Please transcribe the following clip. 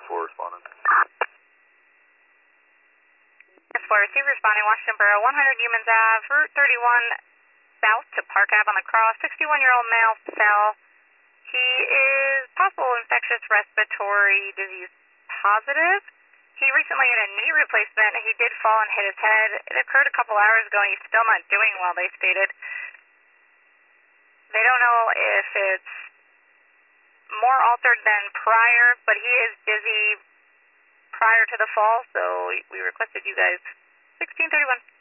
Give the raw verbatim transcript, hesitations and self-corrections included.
four responding. S four, receive responding, Washington Borough, one hundred Humans Ave, Route thirty-one south to Park Ave on the cross, sixty-one-year-old male fell. He is possible infectious respiratory disease positive. He recently had a knee replacement. He did fall and hit his head. It occurred a couple hours ago, and he's still not doing well, they stated. They don't know if it's more altered than prior, but he is dizzy prior to the fall, so we requested you guys sixteen thirty-one.